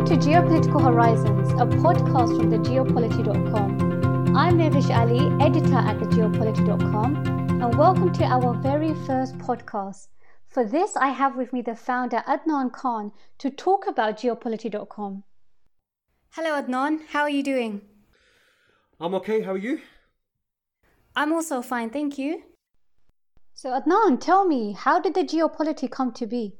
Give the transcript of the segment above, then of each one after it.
to Geopolitical Horizons, a podcast from thegeopolity.com. I'm Nevish Ali, editor at thegeopolity.com, and welcome to our very first podcast. For this, I have with me the founder Adnan Khan to talk about geopolity.com. Hello Adnan, how are you doing? I'm okay, how are you? I'm also fine, thank you. So Adnan, tell me, how did the Geopolity come to be?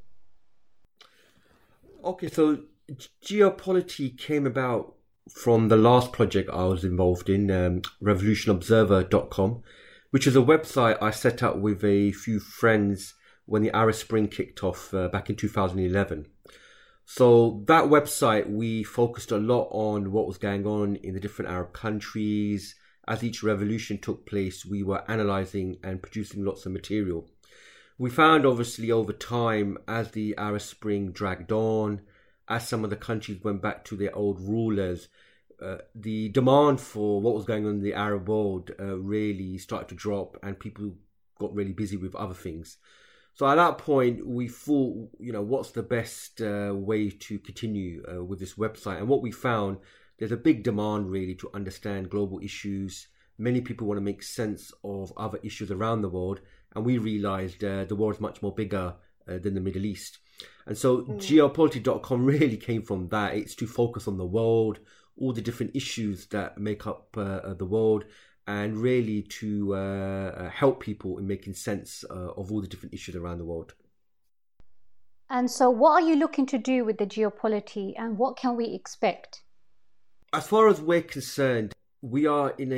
Okay, so Geopolity came about from the last project I was involved in, revolutionobserver.com, which is a website I set up with a few friends when the Arab Spring kicked off back in 2011. So that website, we focused a lot on what was going on in the different Arab countries. As each revolution took place, we were analysing and producing lots of material. We found, obviously, over time, as the Arab Spring dragged on, as some of the countries went back to their old rulers, the demand for what was going on in the Arab world really started to drop, and people got really busy with other things. So at that point, we thought, what's the best way to continue with this website? And what we found, there's a big demand really to understand global issues. Many people want to make sense of other issues around the world. And we realised the world is much more bigger than the Middle East. And so geopolity.com really came from that. It's to focus on the world, all the different issues that make up the world, and really to help people in making sense of all the different issues around the world. And so what are you looking to do with the Geopolity, and what can we expect? As far as we're concerned, we're in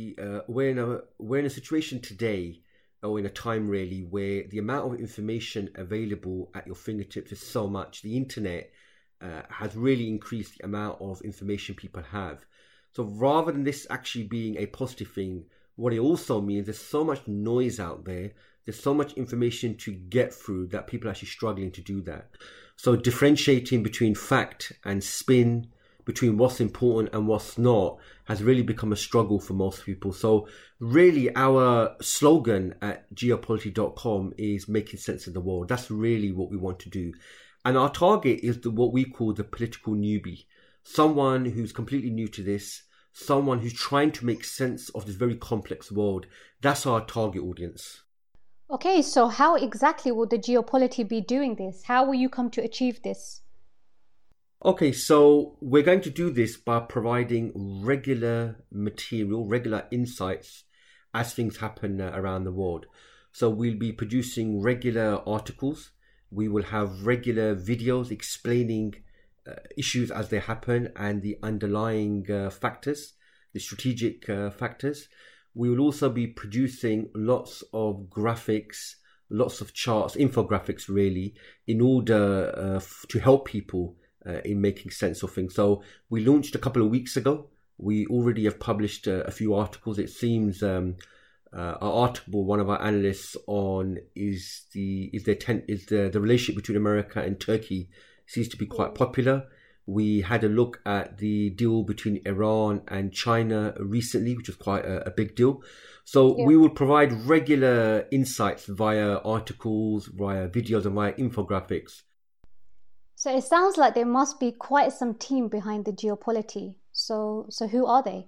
a situation today, or in a time really, where the amount of information available at your fingertips is so much. The internet has really increased the amount of information people have. So rather than this actually being a positive thing, what it also means, there's so much noise out there, there's so much information to get through that people are actually struggling to do that. So differentiating between fact and spin, between what's important and what's not, has really become a struggle for most people. So really our slogan at geopolity.com is making sense of the world. That's really what we want to do. And our target is what we call the political newbie. Someone who's completely new to this, someone who's trying to make sense of this very complex world. That's our target audience. Okay, so how exactly will the Geopolity be doing this? How will you come to achieve this? Okay, so we're going to do this by providing regular material, regular insights as things happen around the world. So we'll be producing regular articles. We will have regular videos explaining issues as they happen and the underlying factors, the strategic factors. We will also be producing lots of graphics, lots of charts, infographics really, in order to help people in making sense of things. So we launched a couple of weeks ago. We already have published a few articles. It seems our article, one of our analysts on is the relationship between America and Turkey seems to be quite popular. We had a look at the deal between Iran and China recently, which was quite a big deal. So we will provide regular insights via articles, via videos, and via infographics. So it sounds like there must be quite some team behind the Geopolity. So who are they?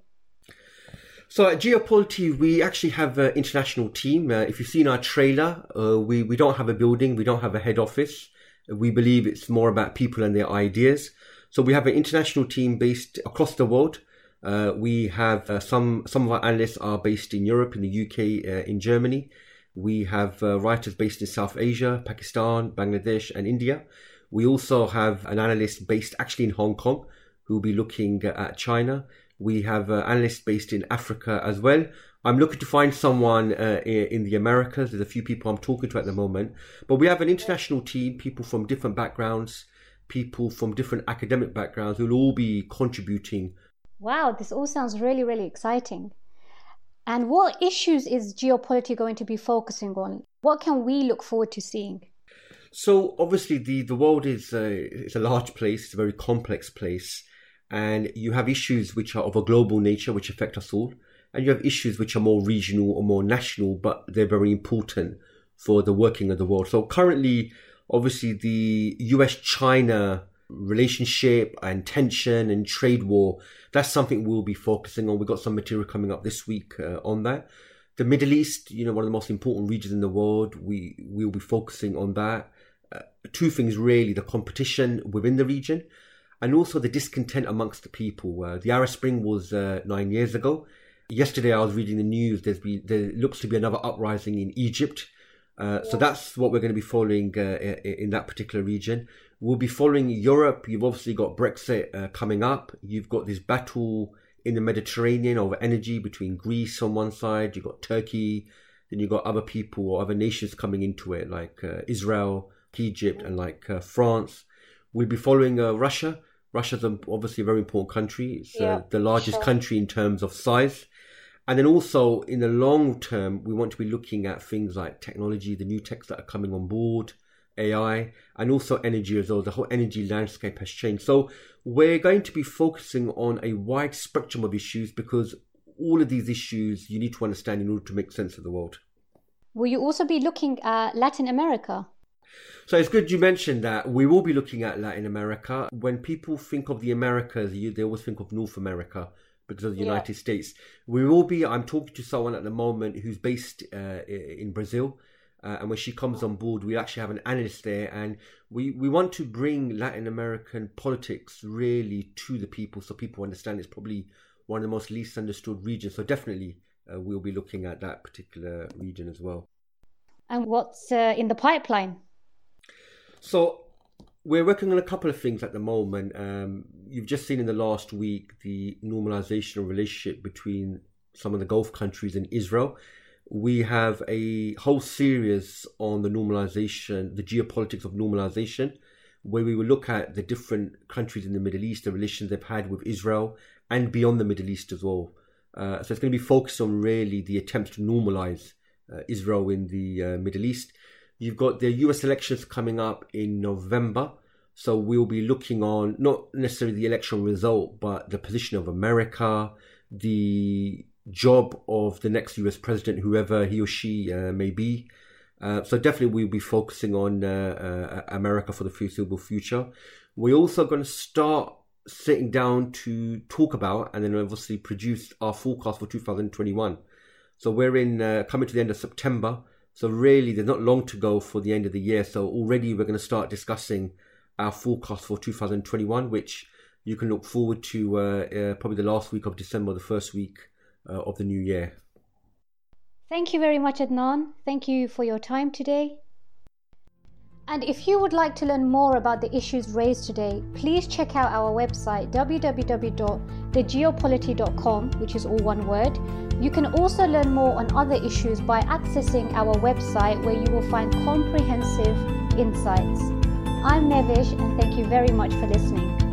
So at Geopolity, we actually have an international team. If you've seen our trailer, we don't have a building, we don't have a head office. We believe it's more about people and their ideas. So we have an international team based across the world. We have some of our analysts are based in Europe, in the UK, in Germany. We have writers based in South Asia, Pakistan, Bangladesh, and India. We also have an analyst based actually in Hong Kong who will be looking at China. We have analysts based in Africa as well. I'm looking to find someone in the Americas. There's a few people I'm talking to at the moment. But we have an international team, people from different backgrounds, people from different academic backgrounds who will all be contributing. Wow, this all sounds really, really exciting. And what issues is Geopolity going to be focusing on? What can we look forward to seeing? So obviously the world is it's a large place, it's a very complex place. And you have issues which are of a global nature, which affect us all. And you have issues which are more regional or more national, but they're very important for the working of the world. So currently, obviously, the US-China relationship and tension and trade war. That's something we'll be focusing on. We've got some material coming up this week on that. The Middle East, one of the most important regions in the world, we'll be focusing on that. Two things really, the competition within the region and also the discontent amongst the people. The Arab Spring was 9 years ago. Yesterday I was reading the news, there looks to be another uprising in Egypt. So that's what we're going to be following in that particular region. We'll be following Europe. You've obviously got Brexit coming up. You've got this battle in the Mediterranean over energy between Greece on one side. You've got Turkey. Then you've got other people or other nations coming into it like Israel, Egypt and like France. We'll be following Russia. Russia's obviously a very important country. It's the largest country in terms of size. And then also in the long term, we want to be looking at things like technology, the new techs that are coming on board, AI, and also energy as well. The whole energy landscape has changed. So we're going to be focusing on a wide spectrum of issues because all of these issues you need to understand in order to make sense of the world. Will you also be looking at Latin America? So it's good you mentioned that. We will be looking at Latin America. When people think of the Americas, they always think of North America because of the United States. I'm talking to someone at the moment who's based in Brazil. And when she comes on board, we actually have an analyst there. And we want to bring Latin American politics really to the people so people understand it's probably one of the most least understood regions. So definitely we'll be looking at that particular region as well. And what's in the pipeline? So we're working on a couple of things at the moment. You've just seen in the last week the normalization of relationship between some of the Gulf countries and Israel. We have a whole series on the normalization, the geopolitics of normalization, where we will look at the different countries in the Middle East, the relations they've had with Israel and beyond the Middle East as well. So it's going to be focused on really the attempts to normalize Israel in the Middle East. You've got the US elections coming up in November. So we'll be looking on not necessarily the election result, but the position of America, the job of the next US president, whoever he or she may be. So definitely we'll be focusing on America for the foreseeable future. We're also going to start sitting down to talk about and then obviously produce our forecast for 2021. So we're coming to the end of September. So really, there's not long to go for the end of the year. So already we're going to start discussing our forecast for 2021, which you can look forward to probably the last week of December, the first week of the new year. Thank you very much, Adnan. Thank you for your time today. And if you would like to learn more about the issues raised today, please check out our website www.thegeopolity.com, which is all one word. You can also learn more on other issues by accessing our website where you will find comprehensive insights. I'm Nevish and thank you very much for listening.